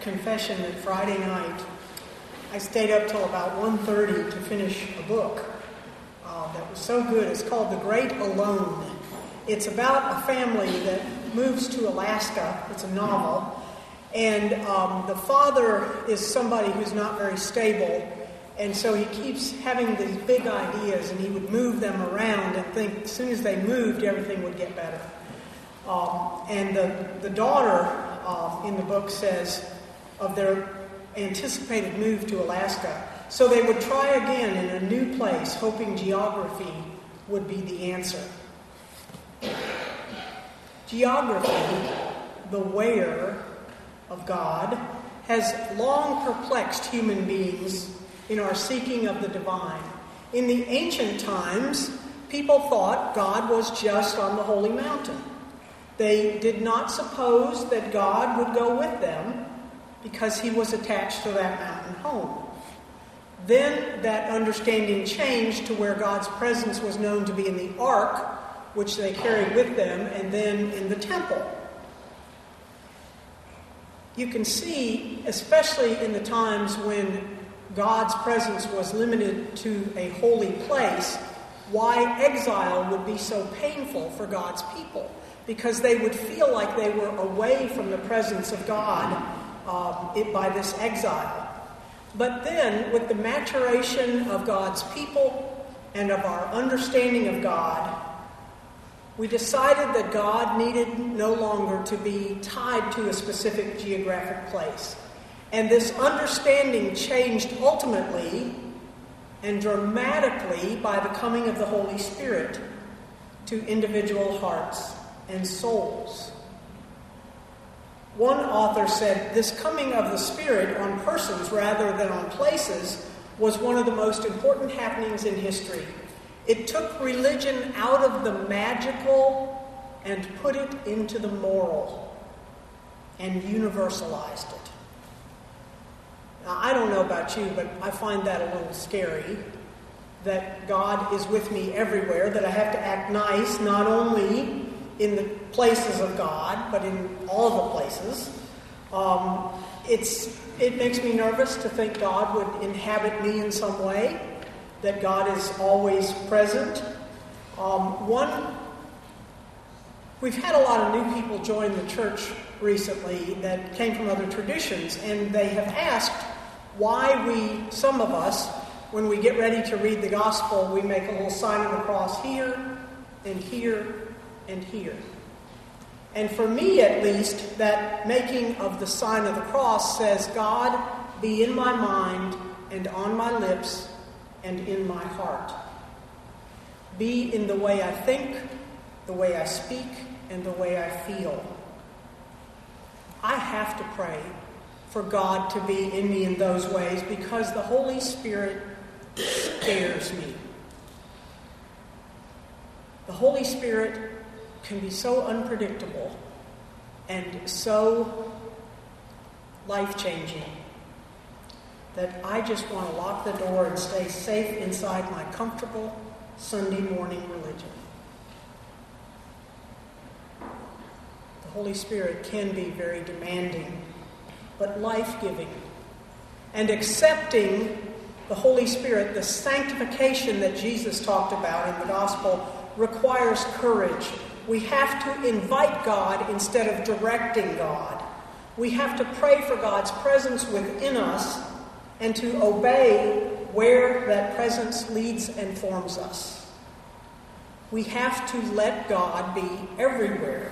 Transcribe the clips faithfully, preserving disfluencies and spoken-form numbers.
confession that Friday night I stayed up till about one thirty to finish a book uh, that was so good. It's called The Great Alone. It's about a family that moves to Alaska. It's a novel. And um, the father is somebody who's not very stable. And so he keeps having these big ideas, and he would move them around and think as soon as they moved, everything would get better. Um, and the, the daughter uh, in the book says of their anticipated move to Alaska, so they would try again in a new place, hoping geography would be the answer. Geography, the where of God, has long perplexed human beings in our seeking of the divine. In the ancient times, people thought God was just on the holy mountain. They did not suppose that God would go with them because he was attached to that mountain home. Then that understanding changed to where God's presence was known to be in the ark, which they carried with them, and then in the temple. You can see, especially in the times when God's presence was limited to a holy place, why exile would be so painful for God's people, because they would feel like they were away from the presence of God uh, it, by this exile. But then, with the maturation of God's people and of our understanding of God, we decided that God needed no longer to be tied to a specific geographic place. And this understanding changed ultimately and dramatically by the coming of the Holy Spirit to individual hearts and souls. One author said, this coming of the Spirit on persons rather than on places was one of the most important happenings in history. It took religion out of the magical and put it into the moral and universalized it. Now, I don't know about you, but I find that a little scary, that God is with me everywhere, that I have to act nice, not only in the places of God, but in all the places. Um, it's it makes me nervous to think God would inhabit me in some way, that God is always present. Um, one, we've had a lot of new people join the church recently that came from other traditions, and they have asked why we, some of us, when we get ready to read the gospel, we make a little sign of the cross here and here and here. And for me, at least, that making of the sign of the cross says, God, be in my mind and on my lips and in my heart. Be in the way I think, the way I speak, and the way I feel. I have to pray for God to be in me in those ways because the Holy Spirit scares me. The Holy Spirit can be so unpredictable and so life-changing that I just want to lock the door and stay safe inside my comfortable Sunday morning religion. The Holy Spirit can be very demanding, but life-giving. And accepting the Holy Spirit, the sanctification that Jesus talked about in the gospel, requires courage. We have to invite God instead of directing God. We have to pray for God's presence within us and to obey where that presence leads and forms us. We have to let God be everywhere.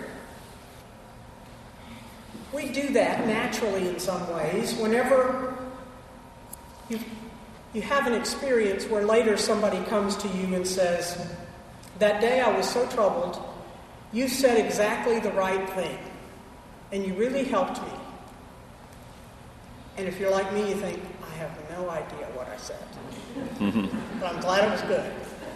We do that naturally in some ways. Whenever you, you have an experience where later somebody comes to you and says, that day I was so troubled, you said exactly the right thing, and you really helped me. And if you're like me, you think, I have no idea what I said. But I'm glad it was good.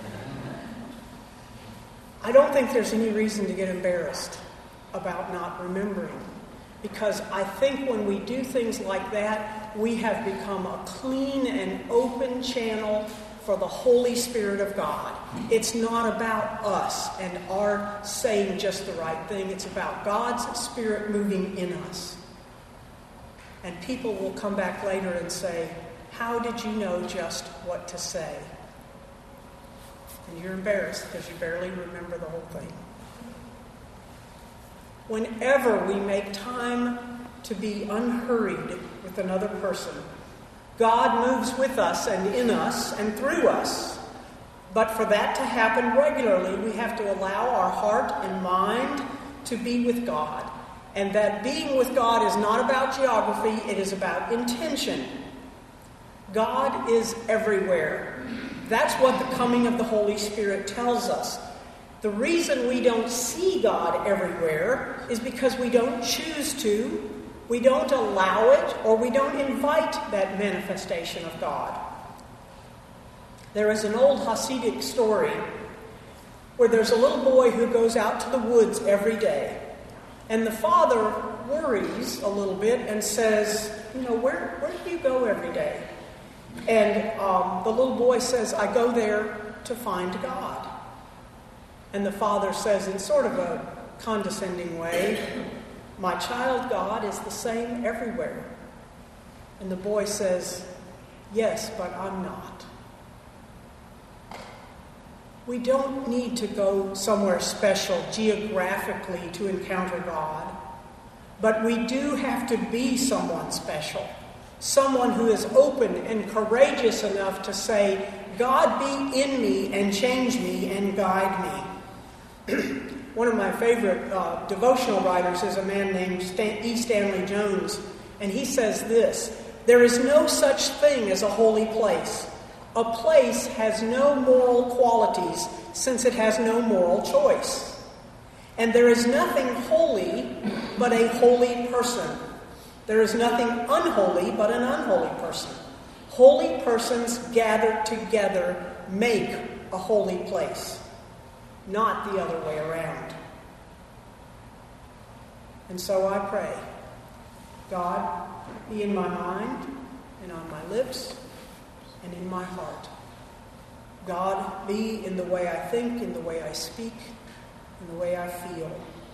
I don't think there's any reason to get embarrassed about not remembering. Because I think when we do things like that, we have become a clean and open channel for the Holy Spirit of God. It's not about us and our saying just the right thing. It's about God's Spirit moving in us. And people will come back later and say, how did you know just what to say? And you're embarrassed because you barely remember the whole thing. Whenever we make time to be unhurried with another person, God moves with us and in us and through us. But for that to happen regularly, we have to allow our heart and mind to be with God. And that being with God is not about geography, it is about intention. God is everywhere. That's what the coming of the Holy Spirit tells us. The reason we don't see God everywhere is because we don't choose to, we don't allow it, or we don't invite that manifestation of God. There is an old Hasidic story where there's a little boy who goes out to the woods every day. And the father worries a little bit and says, you know, where, where do you go every day? And um, the little boy says, I go there to find God. And the father says in sort of a condescending way, my child, God is the same everywhere. And the boy says, yes, but I'm not. We don't need to go somewhere special geographically to encounter God, but we do have to be someone special, someone who is open and courageous enough to say, God be in me and change me and guide me. One of my favorite uh, devotional writers is a man named Stan- E. Stanley Jones, and he says this, there is no such thing as a holy place. A place has no moral qualities since it has no moral choice. And there is nothing holy but a holy person. There is nothing unholy but an unholy person. Holy persons gathered together make a holy place, not the other way around. And so I pray, God, be in my mind and on my lips and in my heart. God, be in the way I think, in the way I speak, in the way I feel.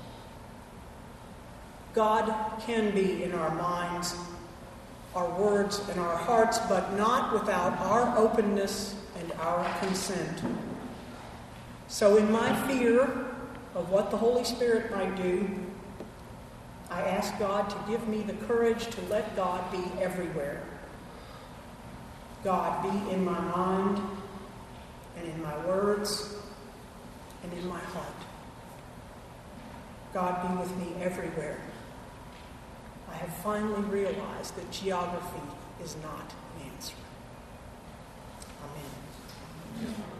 God can be in our minds, our words, and our hearts, but not without our openness and our consent. So in my fear of what the Holy Spirit might do, I ask God to give me the courage to let God be everywhere. God, be in my mind and in my words and in my heart. God, be with me everywhere. I have finally realized that geography is not an answer. Amen.